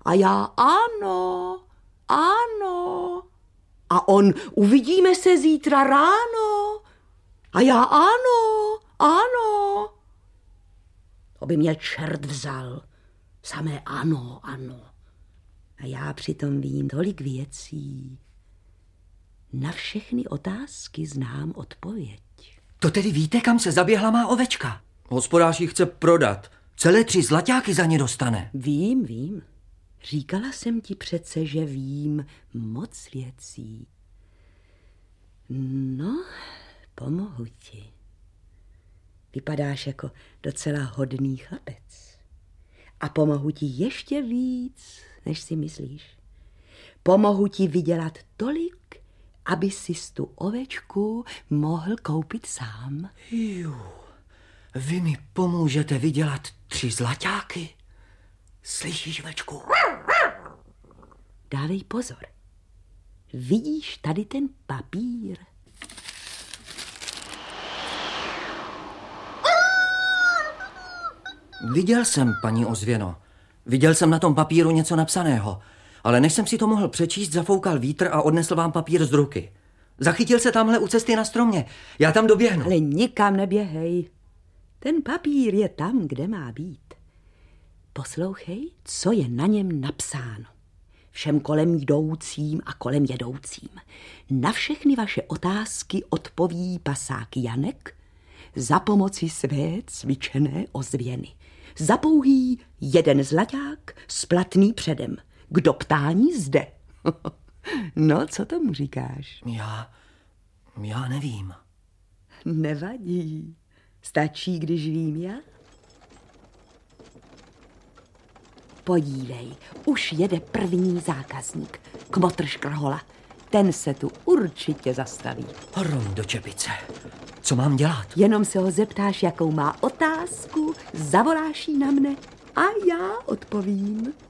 A já ano, ano. A on, uvidíme se zítra ráno. A já ano, ano. To by mě čert vzal. Samé ano, ano. A já přitom vím tolik věcí. Na všechny otázky znám odpověď. To tedy víte, kam se zaběhla má ovečka? Hospodář ji chce prodat. Celé 3 zlaťáky za ně dostane. Vím. Říkala jsem ti přece, že vím moc věcí. No, pomohu ti. Vypadáš jako docela hodný chlapec. A pomohu ti ještě víc, než si myslíš. Pomohu ti vydělat tolik, aby si tu ovečku mohl koupit sám. Vy mi pomůžete vydělat 3 zlaťáky? Slyšíš, ovečku? Dávej pozor. Vidíš tady ten papír? Viděl jsem, paní ozvěno. Viděl jsem na tom papíru něco napsaného. Ale než jsem si to mohl přečíst, zafoukal vítr a odnesl vám papír z ruky. Zachytil se tamhle u cesty na stromě. Já tam doběhnu. Ale nikam neběhej. Ten papír je tam, kde má být. Poslouchej, co je na něm napsáno. Všem kolem jdoucím a kolem jedoucím. Na všechny vaše otázky odpoví pasák Janek za pomoci své cvičené ozvěny. Za pouhý 1 zlaťák splatný předem. Kdo ptání zde. No, co tomu říkáš? Já nevím. Nevadí. Stačí, když vím já. Podívej, už jede první zákazník. Kmotr Škrhola. Ten se tu určitě zastaví. Hrom do čepice. Co mám dělat? Jenom se ho zeptáš, jakou má otázku, zavoláš jí na mne a já odpovím.